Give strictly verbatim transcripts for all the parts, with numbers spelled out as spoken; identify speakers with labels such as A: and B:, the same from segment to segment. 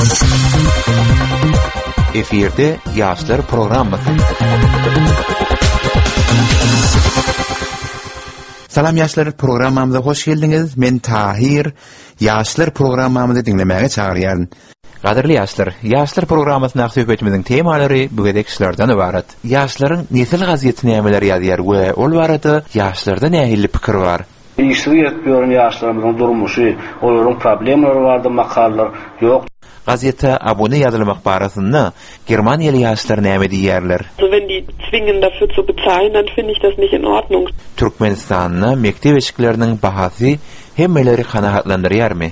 A: Efirde Yaşlar programması. Salam Yaşlar programamıza hoş geldiniz. Men Tahir. Yaşlar programamızı dinlemeye çağırıyorum. Qadirli Yaşlar, Yaşlar programmasyna söhbetimizin temalary bugündeki işlerden ibaret. Yaşların nesil gaziyeti nämeler ýazýar we ol barada yaşlarda nähili pikir bar?
B: İşleri yetmiyor yaşlarımızın durmuşu, olaryň problemleri bardy, makallar yok.
A: Gazete abone ýazylmak barasynda Germaniýaly ýaşlar näme diýerler?
C: Also wenn die zwingen dafür zu bezahlen, dann finde ich das nicht in Ordnung.
A: Türkmenistanyň mektep eşikleriniň bahasy hemmeleri kanaatlandyrýarmy?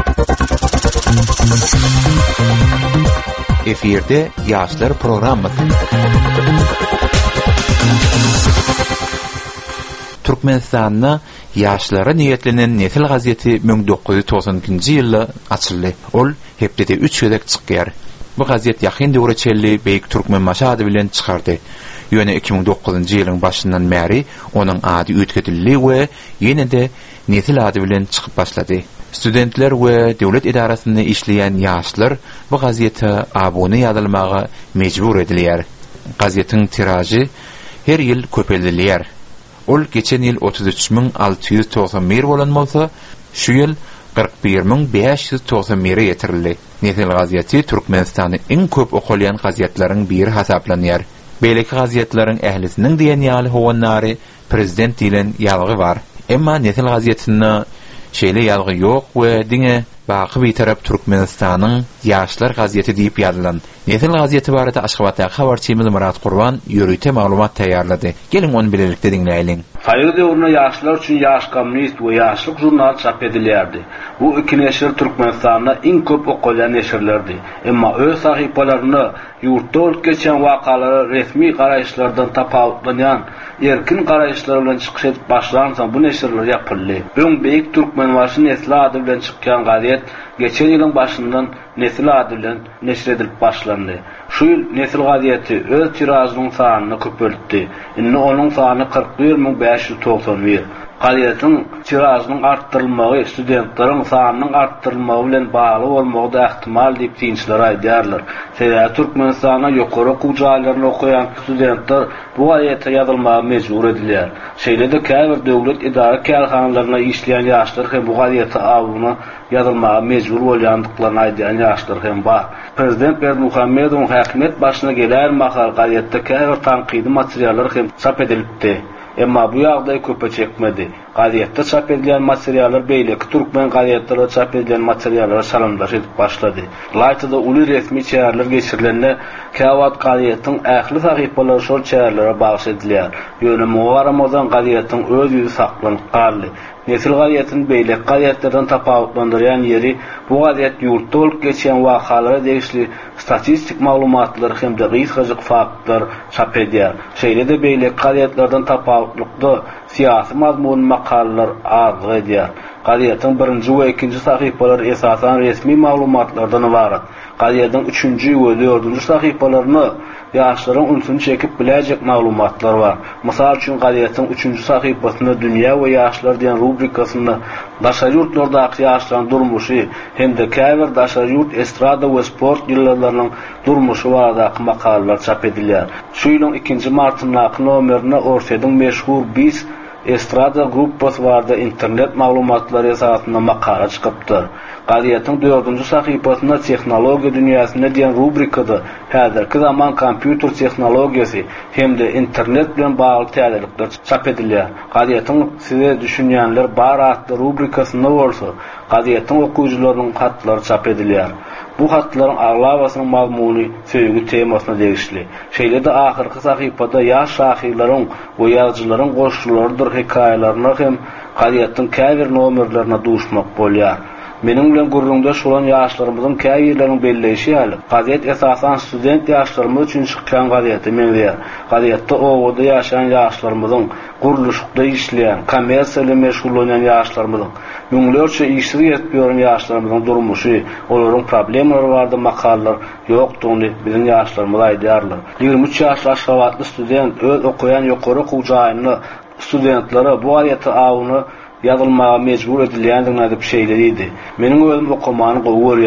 A: Efirde Yaşlar programması. Türkmenistanyň yaşlara niýetlenen Nesil gazeti bin dokuz yüz doksanjy ýylda açyldy. Ol hepde üç ýedek çykýar. Bu gazet ýakyn döwre çelli beýik türkmen maşady bilen çykardy. Ýöne iki bin dokuzunjy ýylyň başyndan bäri onuň ady üýtgedildi we ýene-de Nesil ady bilen çykyp başlady. Studentler we döwlet idarasynda işleýän ýaşlar bu gazete abone ýazylmagy mejbur edilýär. Gazetiň tirajy her ýyl köpeldilýär. Ol geçen ýyl otuz üç bin alty yüz doksan bir bolan bolsa, şu ýyl kırk bir bin beş yüz doksan bire ýetirildi. Nesil gazeti Türkmenistanyň iň köp okulýan gazetlaryň biri hasaplanýar. Beýleki gazetlaryň ählisiniň diýen ýaly howanlary prezident diýilen ýalgy bar. Emma Nesil gazetinde şeýle ýalgy ýok we diňe baky bir tarap Türkmenistanyň ýaşlar gazeti diýip ýazylan. Nesil gazeti barada Aşgabatda habarçymyz Murat Gurban ýörüte maglumat taýýarlady. Gelin onu bilelikde dinleýin.
B: Hayır döwründe ýaşlar üçin ýaş kommunist we ýaşlyk jurnal çap edilýärdi. Bu iki neşir Türkmenistanda iň köp okulýan neşirlerdi. Emma öz sahypalaryny ýurtda bolup geçen wakalary resmi garaýşlardan tapawutlanýan erkin garaýşlar bilen çykyş edip başlansa bu neşirler ýapyldy. Öň beýik Türkmen waşy Nesil ady bilen çykýan gazet geçen ýylyň başyndan Nesil ady bilen neşir edilip başlandy. Şu ýyl Nesil gazeti öz tiražynyň sanyny köpeltdi. Indi onuň sany kırk bir bin beş yüz doksan bir. Gazetin tiražynyň artdyrylmagy studentlaryň sanynyň artdyrylmagy bilen bagly bolmagy da ihtimal diýip diýençiler aýdýarlar. Sebäbi Türkmenistana ýokary okuw jaýlaryny okuyan studentler bu gazete ýazylmagy mejbur edilýär. Şeýle-de käbir döwlet idara kärhanalaryna işleýän ýaşlar hem bu gazete awyny ýazylmagy mejbur bolýandyklaryny aýdýan ýaşlar hem bar. Prezident Bermuhammedowyň häkimet başyna geler makal gazetde käbir tanqidi materiallar hem çap edilipdi. Emma bu ýagdaý köpe çekmedi. Gazetde çap edilen materiallar beýleki türkmen gazetlerinde çap edilen materiallara salamdaş edip başlady. Laytyda uly resmi çäherler geçirilende Käwat gazetiň ähli sahypalary şol çäherlere bagyş edilýär. Ýöne mugaramazan gazetiň öz ýüzü saklanyp galdy. Nesil gazetiň beýleki gazetlerden tapawutlandyrýan ýeri bu gazet ýurtda bolup geçen wakalara degişli statistik maglumatlary hem de gysgalyk faktlar çap edýär. Şeýle-de beýleki gazetlerden tapawutlykda siyasi mazmun makallar azlyk edýär. Gazetiň birinji we ikinji sahypalary esasan resmi maglumatlardan ibarat. Gazetiň üçünji we dördünji sahypalaryny ýaşlaryň unsuny çekip biläjek maglumatlar bar. Mysal üçin gazetiň üçünji sahypasynda dünýä we ýaşlar diýen rubrikasynda daşary ýurtlardaky ýaşlaryň durmuşy hem de käbir daşary ýurt estrada we sport ýyllarynyň durmuşy barada makalalar çap edilýär. Şu ýylyň ikinji martyndaky nomerine Orfedyň meşhur biz Estrada gruppasy barada internet maglumatlary esasında makala çykypdyr. Gazetin dördünji sahypasynda tehnologiýa dünýäsinde diýen rubrikada häzirki zaman kompýuter tehnologiýasy hem de internet bilen bagly täzelikler çap edilýär. Gazetin size düşünýänler bar atly rubrikasynda bolsa, gazetin okuwjylarynyň hatlary çap edilýär. Bu hatlaryň aglawasynyň mazmuny söýgü temasyna degişli. Şeýle-de ahyrky sahypada ýaş şahyrlaryň we ýazgylaryň goşularydyr hekaýalaryna hem gazetin käbir nomerlerine duşmak bolýar. Mening bilen gurrunda şolan ýaşlarymyzyň käýerlerini belleşi ýaly. Gazet esasan student ýaşlarymyz üçin çykýan gazeti meňzeýär. Gazetde owada ýaşaýan ýaşlarymyzyň, guruluşykda işleýän, kommersiýaly meşgullanýan ýaşlarymyzyň, müňlerçe işleri ýetmeýän ýaşlarymyzyň durmuşy, olaryň problemleri bardy, makallar ýokdugyny biziň ýaşlarymyz aýdýarlar. ýygrimi üç ýaşly Aşgabatly student öz okuyan ýokary okuw jaýyny studentlere bu gazeti awyny ýazylmaga mejbur edilýändigini diýip şeýlediydi. Meniň özüm okumany gowy görýän.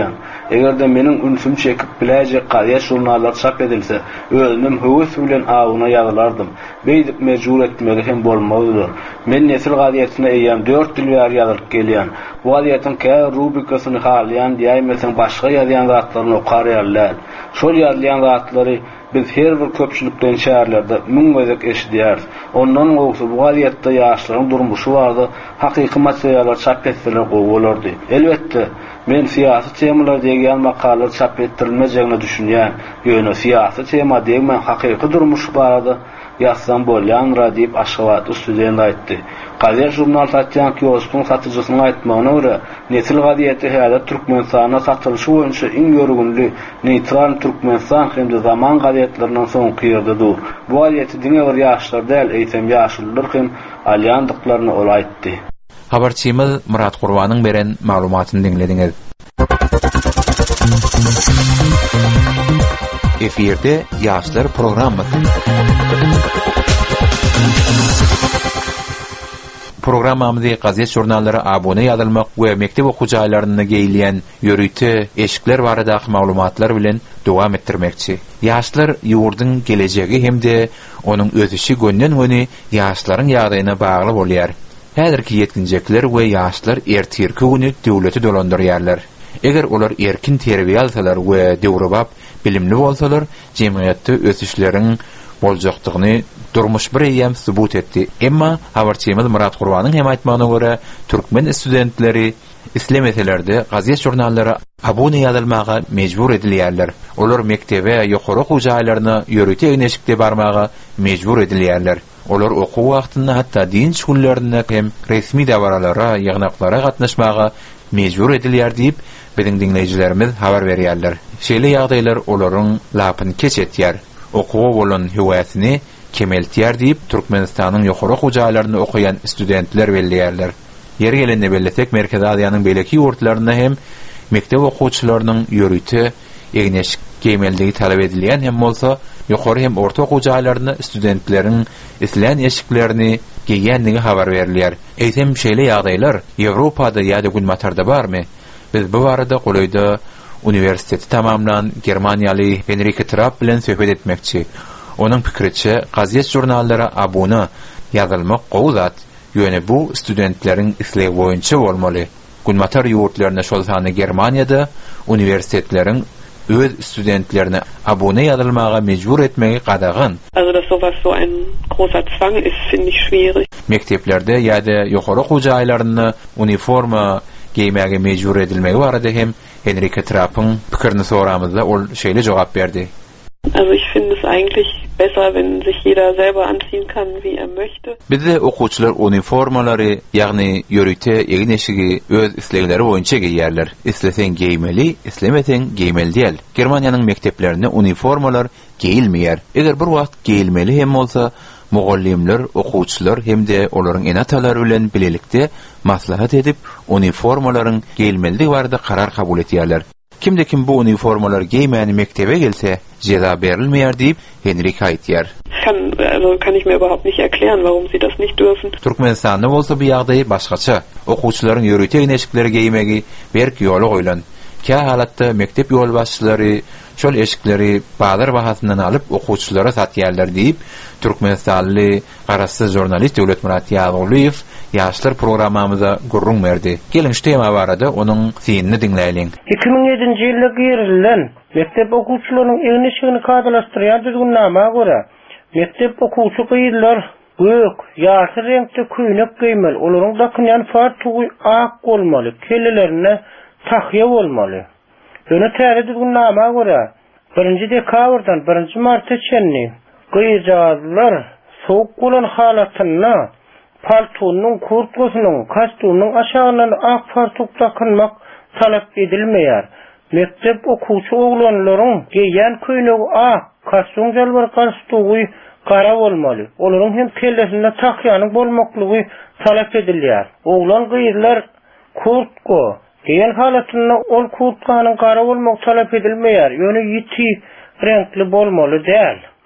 B: Egerde meniň ünsüm çekip biläjek gaýet jurnallar çap edilse, özüm höwes bilen agyna ýazylardım. Beýdip mejbur etmeli hem bolmadylar. Men nesil gazetine eýem dört dil ýar ýazyp gelýän. Bu gazetin kä rubrikasyny halyan diýmesen başga ýazýan zatlaryny okar ýarlar. Şol ýazýan zatlary biz her bir köpçülükden şäherlerde müňmezek eşidýär. Ondan gowsa bu gazetde ýaşlaryň durmuşy bardy, hakyky materiallar çap etseler gowy bolardy. Elbetde men siyasi temalar diýen makalar çap etdirilmejegine düşünýän. Ýöne siyasi tema diýmen hakyky durmuş barady. Ýazsam bolýan radip Aşgabat üstüden aýtdy. Gazet jurnal satýan kioskun satyjysyna aýtmagyna görä, nesil gazeti häzir Türkmenistana satylşy boýunça iň ýörgünli neutral Türkmenistan hemde zaman gazetlerinden soňky ýerdedir. Bu gazeti diňe bir ýaşlar däl, eýsem ýaşlylar hem alýandyklaryny ol aýtdy.
A: Habarçymyz Murat Gurbanyň beren maglumatyny dinlediňiz. Efirde Ýaşlar programmasy. Programmamyzy gazet jurnallary abone ýazylmak we mektep okujaýlaryna geýilýän ýörüýte eşikler baradaky maglumatlar bilen dowam etdirmekçi. Ýaşlar ýurdyň gelejegi hemde onuň özüşi gönden göni ýaşlaryň ýagdaýyna bagly bolýar. Häzirki ýetginjekler we ýaşlar ertirki güni döwleti dolandyrýarlar. Eger olar erkin terbiýe alsalar we döwrebap bilimli bolsalar, jemgyýetde ösüşleriň boljakdygyny durmuş bir eýem subut etdi. Emma habarçymyz Murat Gurbanyň hem aýtmagyna görä, türkmen studentleri islam meselelerde gazet jurnallary abone ýazylmaga mejbur edilýärler. Olar mektebe ýokary okujaýlaryna ýörüýte eneşikde barmaga mejbur edilýärler. Olar okuw wagtynda hatda din şugullarynda hem resmi dawralara, ýagnaklara gatnaşmaga mejbur edilýär diýip biziň dinleýijilerimiz habar berýärler. Şeýle ýagdaýlar olaryň lapyny keçetýär. Okuw bolan höwäsini kemeltýär diýip Türkmenistanyň ýokary okujaýlaryny okuyan studentler belliýärler. Ýeri gelende bellesek Merkez Aziýanyň beleki ýurtlaryna hem mektep okuwçylarynyň ýörüýte egneşik kemeldigi talap edilýän hem bolsa ýokary hem orta okujaýlaryna studentleriň islan eşiklerini geýýändigi habar berilýär. Eýsem şeýle ýagdaýlar Ýewropada ýa-da Günmatarda barmy? Biz bu barada Golaýda universiteti tamamlan Germaniýaly Henrik Trapp bilen söhbet etmekçi. Onuň pikiriçe, gazet jurnallary abone ýazylmak gowzat. Ýöne bu studentleriň isleýi boýunça bolmaly. Günmatar ýurtlaryna şol sany Germaniýada universitetleriň öz studentlerine abone ýazylmaga mejbur etmegi gadagan.
C: Also dass sowas so ein großer Zwang ist, finde ich schwierig.
A: Mekteplerde ýa-da ýokary okujaýlaryny uniforma giýmege mejbur edilmegi barada hem Henrik Trapp'ın pikirini soramızda ol şeýle jogap berdi.
C: Also ich finde es eigentlich besser, wenn sich jeder selber anziehen kann, wie er möchte.
A: Bizde okuwçylar uniformalary, ýagny ýörüýte egin eşigi öz islegleri boýunça giýýärler. Islesen giýmeli, islemesen giýmeli diýil. Germaniýanyň mekteplerinde uniformalar giýilmeýär. Eger bir wagt giýilmeli hem bolsa, mugallimler, okuwçylar hemde olaryň enatalary bilen bilelikde maslahat edip uniformalaryň giýilmeligi barada karar kabul etýärler. Kimde kim bu uniformalar giýmäni mektebe gelse, jeza berilmeýär diýip Henrik aýtýar.
C: Kann, also kann ich mir überhaupt nicht erklären, warum sie das nicht dürfen.
A: Türkmenistanda bolsa bu ýagdaý başgaça. Okuwçylaryň ýörüýte eşikleri giýmegi berk ýoly goýulan. Kä halatda mektep ýol başçylary şol eşikleri bazar bahasyndan alyp okuwçylara satýarlar diýip Türkmenistanly garaşsyz jurnalist Döwlet Murat Ýazyliýew ýaşlar programmamyza gurrun berdi. Gelin şu tema barada onuň synny dinleýin.
D: iki bin ýedinji ýylda girilen mektep okuwçylarynyň eňişini kadalaşdyrýan düzgünlämäge görä mektep okuwçy gyýdylar gök, ýaşy reňkde küýnek giýmeli. Olaryň dakynýan fartugy ak bolmaly, kellelerine tahyýa bolmaly. Ýöne täze düzgünlämäge görä birinji dekabrdan birinji marta çenni gyýjazlar soğuk bolan halatyna paltonuň, kurtkasynyň, kostyumynyň aşagyna ak fartuk takynmak talap edilmeýär. Mektep okuwçy oglanlaryň giýen küýnegi ak, kostyum jalbar kostyumy kara bolmaly. Olaryň hem kellesinde tahyýanyň bolmaklygy talap edilýär. Oglan gyýylar kurtko giýen halatyna ol kurtkanyň kara bolmagy talap edilmeýär. Ýöne ýiti renkli bolmaly däl.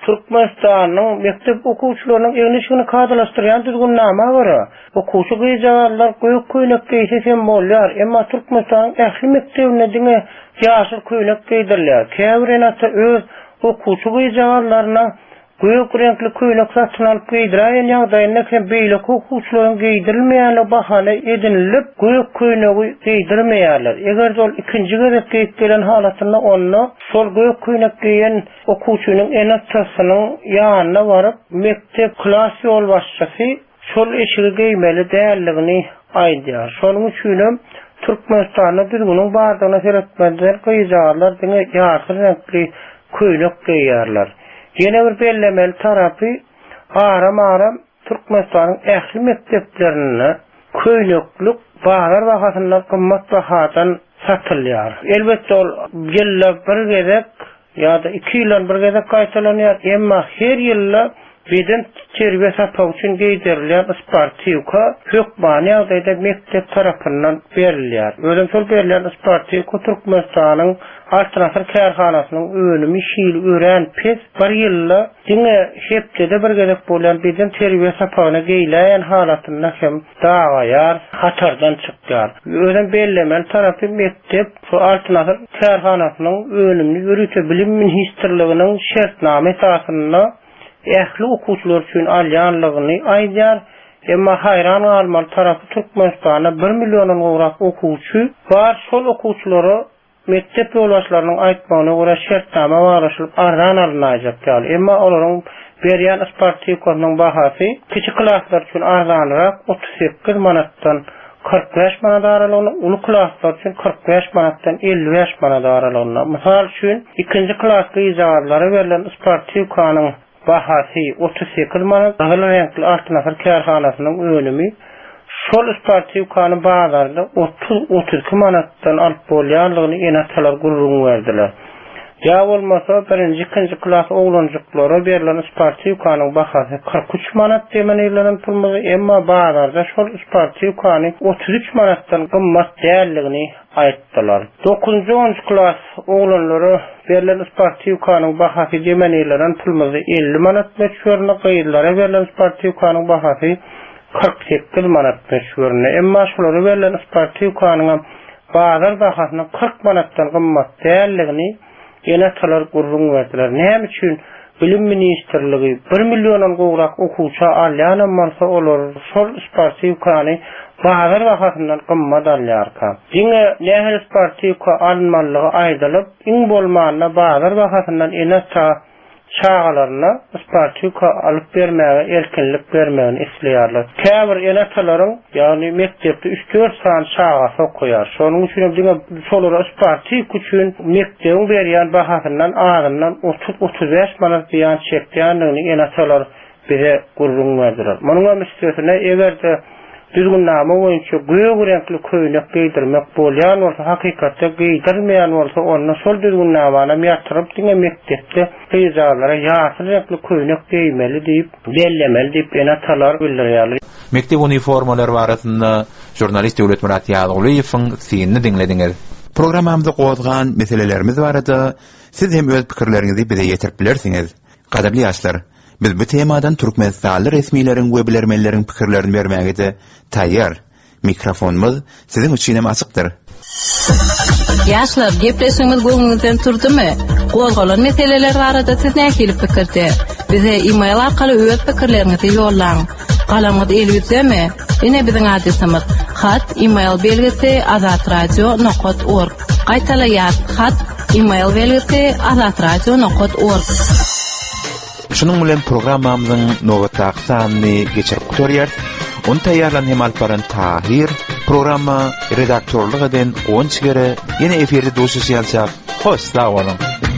D: Türkmenistan'ın mektep okuwçylarynyň öňüşini kadalaşdyrýan düzgünnäme görä okuwçy gyýjalar goýuk köýnek giýsem bolýar, emma Türkmenistanyň ähli mektebine diňe ýaşyl köýnek giýdirilýär. Käbrenata öz okuwçy gyýjalaryna goýuk renkli köýnek satyn alyp giýdirýän ýagdaýynda hem beýle okuwçylaryň giýdirilmeýänle bahane edinilip goýuk köýnegi giýdirmeýärler. Eger ol ikinji gerek giýip gelen halatynda onu sol goýuk köýnek giýen okuwçynyň enatçysynyň ýanyna baryp mektep klas ýol başçysy şol eşigi giýmeli dälligini aýdýar. Şonuň üçin Türkmenistanda düzgünüň bardygyna seretmezler gyýjarlar diňe ýaşyl renkli köýnek giýýärler. Yine bir bellemeli tarapy aram-aram Türkmenistanyň ähli mekteplerini köýneklik bahalar bahasyndan gymmat bahadan satylýar. Elbetde ol ýylla bir gezek ýa-da iki ýyl bir gezek gaýtalanýar, emma her ýylla beden terbiýe satmak üçin giýdirilýän sportivka hökmany ýagdaýda mektep tarapyndan berilýär. Özüm şol berilýän sportivka Türkmenistanyň Altınasır kärhanasynyň önümi şiil ören pes bir ýylla diňe hepde bir gerek bolan beden terbiýe sapagyna giýilen halatynda hem dagaýar, hatardan çykýar. Özüm bellemel tarapy mektep şu Altınasır kärhanasynyň önümini ýürüte bilim ministrliginiň şertname esasynda ähli okuwçylar üçin alýanlygyny aýdýar. Emma hayran almaly tarapy Türkmenistanda bir millionyň gowrak okuwçy bar, şol okuwçylary mektep ýolbaşçylarynyň aýtmagyna görä şertname baraşylyp ardan alınajak. Emma olaryň berýän sportivkanyň bahasy kiçik klaslar üçin arzanrak otuz sekiz manatdan kırk beş manat aralygyny, uly klaslar üçin kırk beş manatdan elli beş manat aralygyny. Mysal üçin ikinji klas gyýjarlara berilen sportivkanyň bahasy otuz sekiz manat, galy renkli Altınasır kärhanasynyň önümi şol sportivkany bazarda otuz otuz iki manatdan alyp bolýanlygyny enatalar gurrun berdiler. Ya bolmasa birinji ikinji klas oglanjyklara berilen sportivkanyň bahasy kırk üç manat diýen ýerleriň pulmyzy, emma bazarda şol sportivkany otuz üç manatdan gymmat dälligini aýtdylar. dokuzunji onunji klas oglanlara berilen sportivkanyň bahasy diýen ýerleriň pulmyzy elli manat meşhurna gyýylara berilen sportivkanyň bahasy kırk sekiz manat meşhurna, emma şolary berilen sportivkanyň bazar bahasyny kırk manatdan gymmat dälligini enatalar gurrun berdiler. Näme üçin bilim ministrligi bir millionyň gowrak okuwçy alýan bolsa olar şol sportivkany bazar bahasyndan gymmat alýarka. Diňe nähel sportivka almalygy aýdylyp, iň bolmanyna bazar bahasyndan enata çağalaryna sportivka alyp bermäge erkinlik bermegini isleýärler. Käbir enatalaryň ýagny mektepde üç dört saat çağasy okuýar. Şonuň üçin diňe şolary sportivka üçin mektebiň berýän bahasyndan azyndan otuz otuz beş manat diýen çekýänligini enatalar bize gurrun berdiler. Munuň messelesine egerde düzgünnäme boýunça goýuk renkli köýnek giýdirmek bolýan bolsa, hakykatda giýdirmeýän bolsa, onu şol düzgünnäme ýatyryp diňe mektepde gyýjarlara ýaşyl renkli köýnek giýmeli diýip, bellemeli diýip enatalar bildirýärler.
A: Mektep uniformalary barasynda jurnalist Döwlet Murat Ýalygiýewiň synny diňlediňiz. Programmamyzda gozgan meselelerimiz barada siz hem öz pikirleriňizi bize ýetirip bilersiňiz. Gadably ýaşlar, biz bu temadan Türkmenistanly resmiýlerin we bilermenleriň pikirlerini bermäge de taýýar. Mikrofonumuz siziň üçin hem açykdyr.
E: Ýaşlar, gepleşigimiz goňuňyzdan turdymy? Gozgalan meseleler barada siz näçe pikirde? Bize e-mail arkaly öz pikirleriňizi ýollaň. Galamyz elbetmi? Ine biziň adresimiz hat e-mail belgisi azatradio nokta org. Gaýtalaýar hat e-mail belgisi azatradio nokta org.
A: Şunun bilen programmamyzyň nowatda sanyny geçirip gutarýar. Onu taýýarlan hem alparan Tahir, programma redaktorlyk eden on çigere ýene eferde doşuşýança hoş sag bolun.